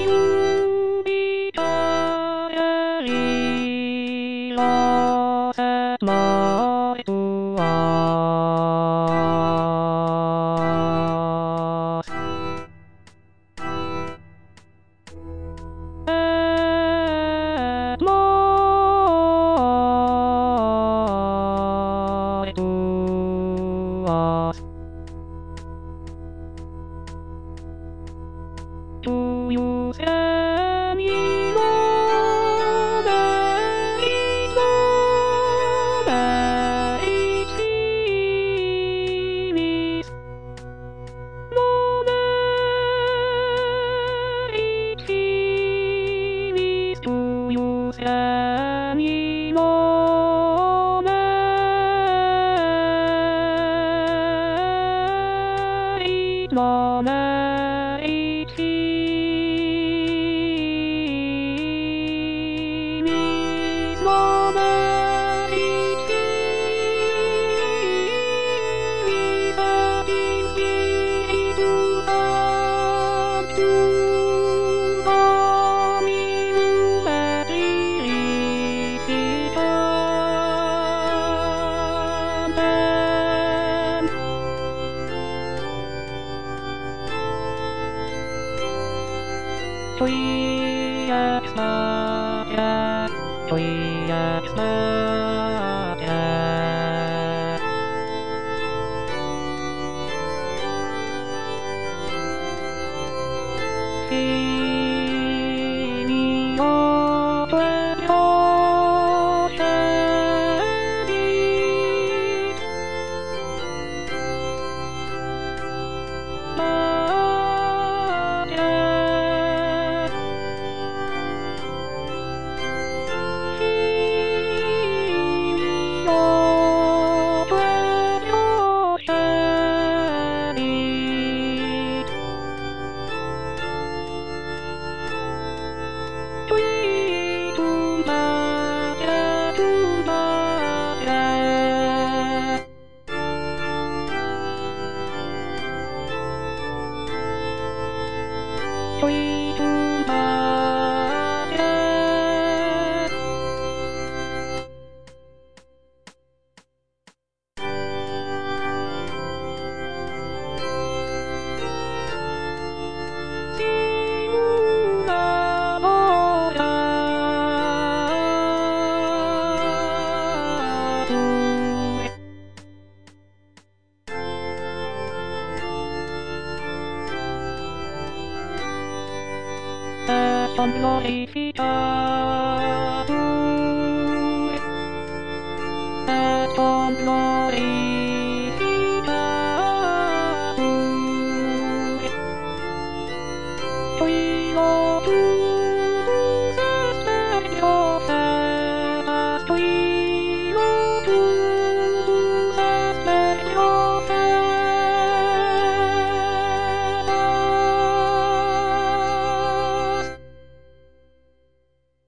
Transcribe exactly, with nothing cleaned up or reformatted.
指からりらせまいとはえまいとはというせみのめいとめいちみすのめいちみすというせみのめいのめいちみすのめいちみさきすきとさとあみぬめりりしたんてんちょいやきさきゃちょいやきさきゃ君をとえよせびまけ君をとえよせびといとまけとまけといとまけしむなもやとえそのいした